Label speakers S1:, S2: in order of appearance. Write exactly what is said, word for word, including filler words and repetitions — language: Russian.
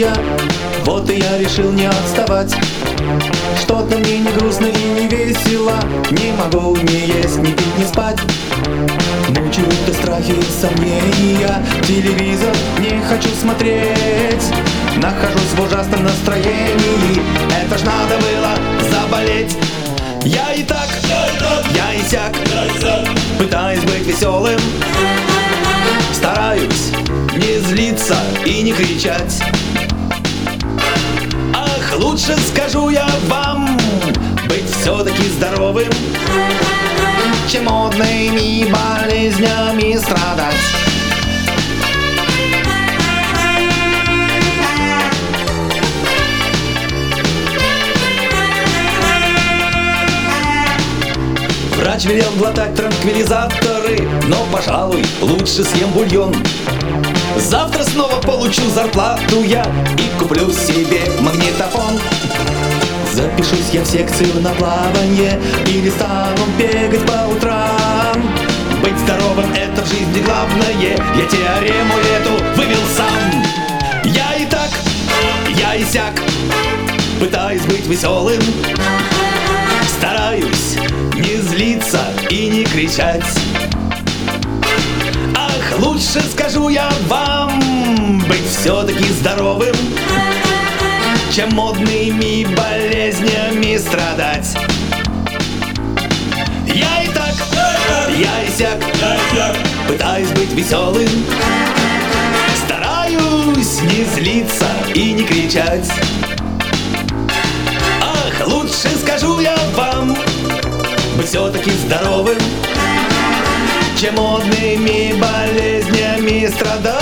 S1: я, вот и я решил не отставать. Что-то мне не грустно и не весело, не могу ни есть, ни пить, ни спать. Мучают-то страхи и сомнения, телевизор не хочу смотреть. Нахожусь в ужасном настроении, это ж надо было заболеть. Я и так, я и сяк, пытаюсь быть веселым, стараюсь не злиться и не кричать. Ах, лучше скажу я вам, быть все-таки здоровым, чем модными болезнями страдать. Врач велел глотать транквилизаторы, но, пожалуй, лучше съем бульон. Завтра снова получу зарплату я и куплю себе магнитофон. Запишусь я в секцию на плавание или стану бегать по утрам. Быть здоровым — это в жизни главное, я теорему эту вывел сам. Я и так, я и сяк, пытаюсь быть веселым, стараюсь не злиться и не кричать. Ах, лучше скажу я вам, быть все-таки здоровым, чем модными болезнями страдать. Я и так, я и сяк, пытаюсь быть веселым, стараюсь не злиться и не кричать. Ах, лучше скажу я вам, быть все-таки здоровым, чем модными болезнями страдать.